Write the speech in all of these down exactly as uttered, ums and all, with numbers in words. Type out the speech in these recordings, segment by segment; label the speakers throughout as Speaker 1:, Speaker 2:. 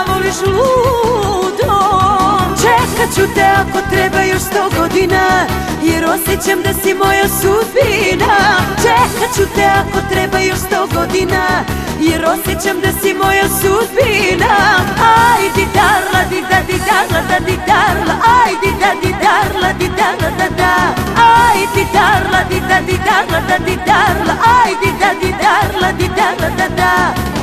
Speaker 1: zavoliš ludo. Čekat ću te ako treba još sto godina, jer osjećam da si moja sudbina. Čekat ću te ako treba još sto godina, jer osjećam da si moja sudbina. Ajdi darla di da di darla da di darla, ajdi da di darla di darla da da, ajdi darla di da di darla da di darla, ajdi da di darla di darla da da.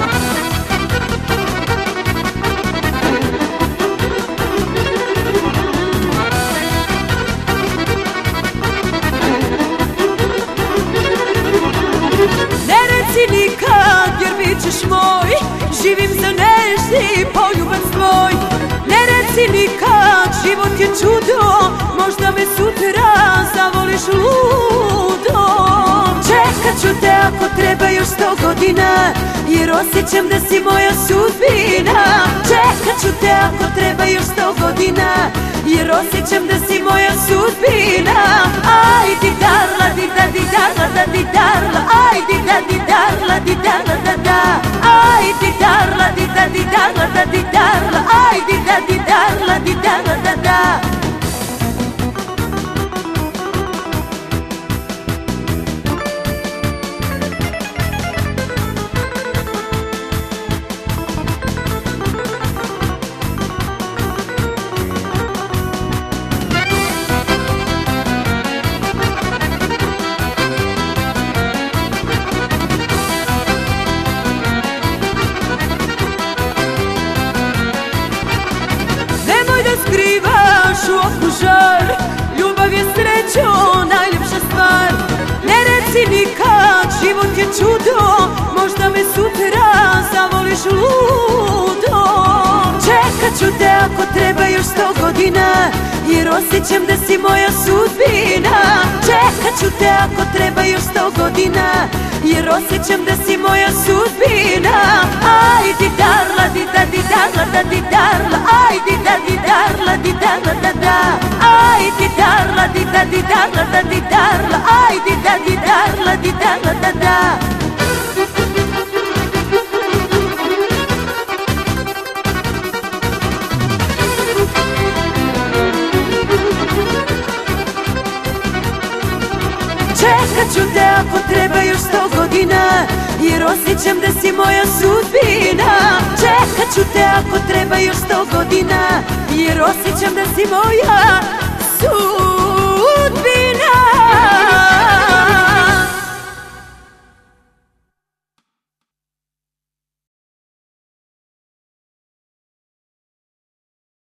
Speaker 1: Ne reci nikad jer bit ćeš moj, živim za nežni poljubac tvoj. Ne reci nikad, život je čudo, možda me sutra zavoliš ludo. Čekat ću te ako treba još sto godina, jer osjećam da si moja sudbina. Čekat ću te ako treba još sto godina, jer osjećam da si moja sudbina. Ajdi darla di da di darla da di darla, ajdi da di darla di darla da da, ajdi darla di da di darla da di darla, ajdi da di darla di darla da da. Skrivaš u oku žar, ljubav je srećo, najljepša stvar. Ne reci nikad, život je čudo, možda me sutra zavoliš ludo. Čekat ću te ako treba još sto godina, jer osjećam da si moja sudbina. Čekat ću te ako treba još sto godina, jer osjećam da si moja sudbina. Ajdi darla di da di darla da di darla, ajdi da di darla di darla da da, ajdi darla di da di darla da di darla, ajdi da di darla di darla da da. Čekat ću te ako treba još sto godina, jer osjećam da si moja sudbina. Čekat ću te ako treba još sto godina, jer osjećam da si moja sudbina.